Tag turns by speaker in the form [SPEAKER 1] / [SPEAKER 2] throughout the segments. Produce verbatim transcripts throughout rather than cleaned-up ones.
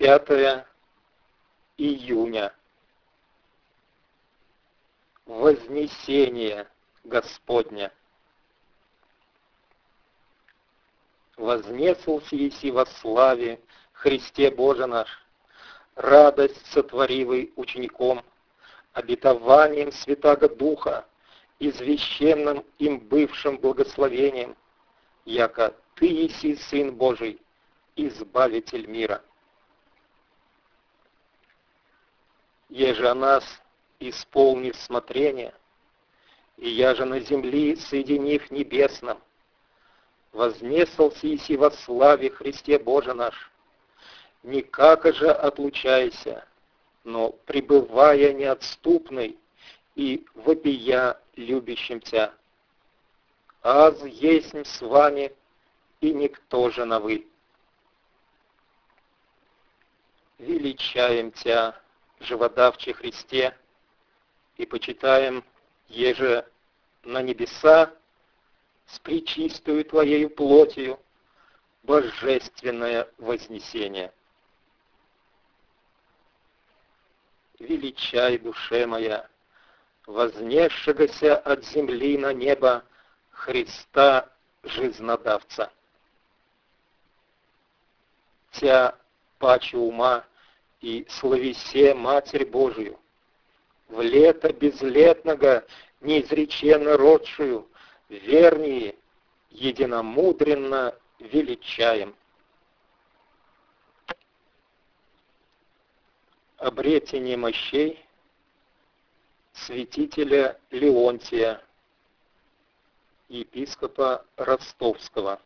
[SPEAKER 1] пятое июня. Вознесение Господня. Вознесался еси во славе Христе Боже наш, радость сотворивый учеником, обетованием Святаго Духа, извещенным им бывшим благословением, яко Ты еси Сын Божий, Избавитель мира. Еже о нас, исполнив смотрение, и я же на земли, соединив небесном, вознесался еси во славе Христе Боже наш, никако же отлучайся, но пребывая неотступный и вопия любящим Тя. Аз есмь с вами, и никто же на вы. Величаем Тя, живодавче Христе, и почитаем, еже на небеса с пречистою Твоею плотью божественное вознесение. Величай, душе моя, вознесшегося от земли на небо Христа жизнодавца. Тя паче ума и слависе Матерь Божию, в лето безлетного неизреченно родшую, вернее, единомудренно величаем. Обретение мощей святителя Леонтия, епископа Ростовского.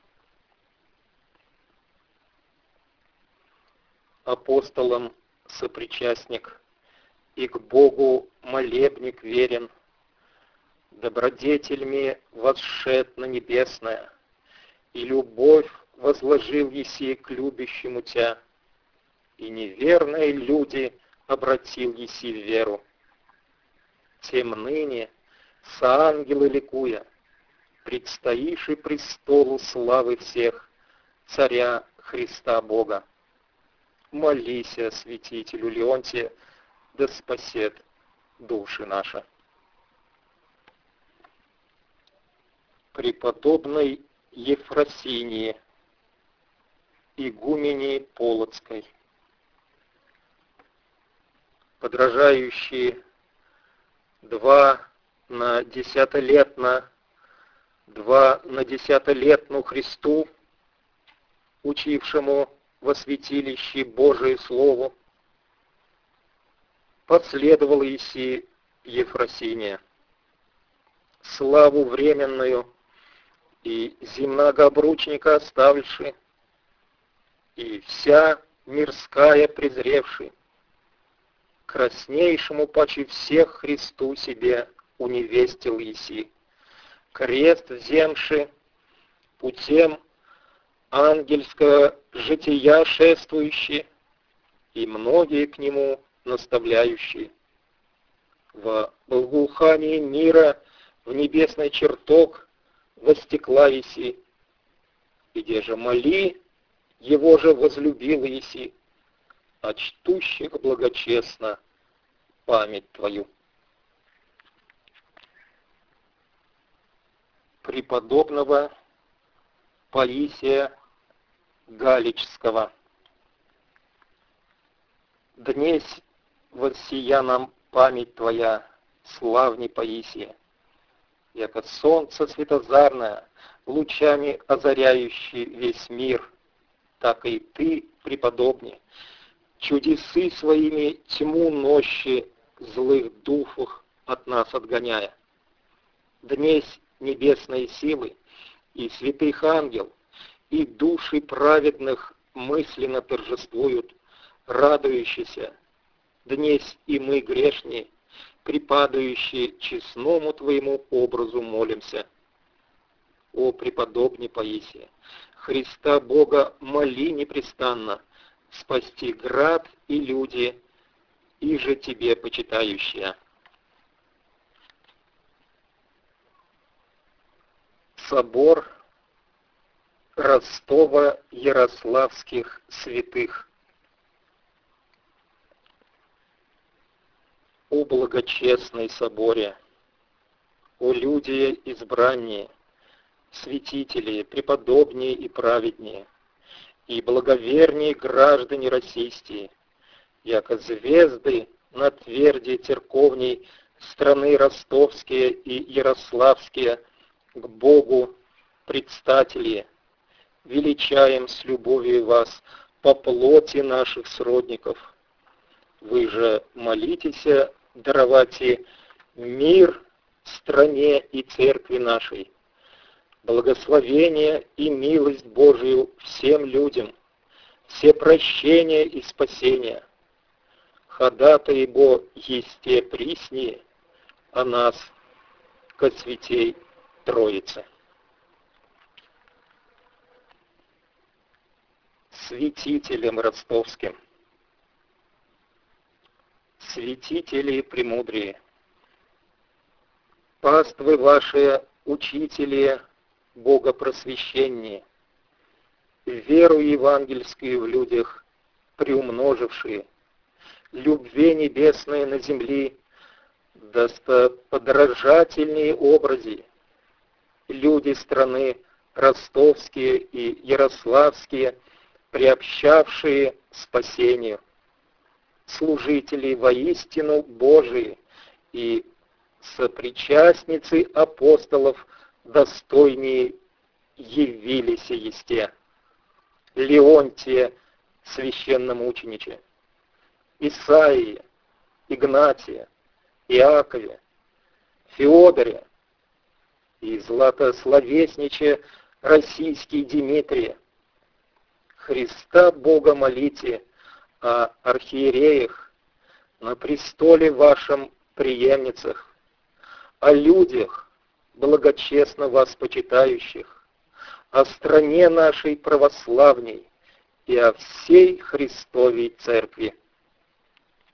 [SPEAKER 1] Апостолом сопричастник и к Богу молебник верен, добродетельми восшед на небесное, и любовь возложил еси к любящему Тя, и неверные люди обратил еси в веру. Тем ныне, соангелы ликуя, предстоишь и престолу славы всех, Царя Христа Бога. Молися святителю Леонтия, да спасет души наши. Преподобной Ефросинии, игумене Полоцкой. Подражающие два на десятилетно, два на десятилетну Христу, учившему во святилище Божие Слову, последовала еси Ефросиния. Славу временную и земного обручника оставивши, и вся мирская презревши, краснейшему паче всех Христу себе уневестил еси, крест вземши, путем ангельского жития шествующие, и многие к нему наставляющие. Во благоухании мира в небесный чертог востекла еси, где же моли, его же возлюбил еси, а чтущих благочестно память Твою. Преподобного Паисия Галичского. Днесь воссия нам память Твоя, славней Паисия, яко солнце светозарное, лучами озаряющий весь мир, так и Ты, преподобный, чудесы своими тьму нощи злых духов от нас отгоняя. Днесь небесные силы и святых ангел, и души праведных мысленно торжествуют, радующиеся. Днесь и мы, грешные, припадающие честному Твоему образу, молимся. О преподобный Паисия, Христа Бога моли непрестанно, спасти град и люди, и же Тебе почитающие. Собор Ростово-Ярославских святых. о благочестный соборе, о люди избранние, святители, преподобнее и праведнее, и благовернее граждане российские, яко звезды на тверди церковней страны ростовские и ярославские к Богу предстатели, величаем с любовью вас по плоти наших сродников. Вы же молитесь, даровати мир стране и церкви нашей, благословение и милость Божию всем людям, все прощения и спасения. Ходатай бо есте присни о нас ко святей Троице. Святителям ростовским, святители премудрые, паствы ваши, учители богопросвященнее, веру евангельскую в людях приумножившие, любви небесной на земли, достоподражательнее образе, люди страны ростовские и ярославские, приобщавшие спасению, служители воистину Божии и сопричастницы апостолов достойнее явились есте. Леонтия, священномучениче, Исаия, Игнатия, Иакове, Феодоре и златословесниче российский Димитрия. Христа Бога молите о архиереях, на престоле вашем преемницах, о людях, благочестно вас почитающих, о стране нашей православней и о всей Христовой Церкви.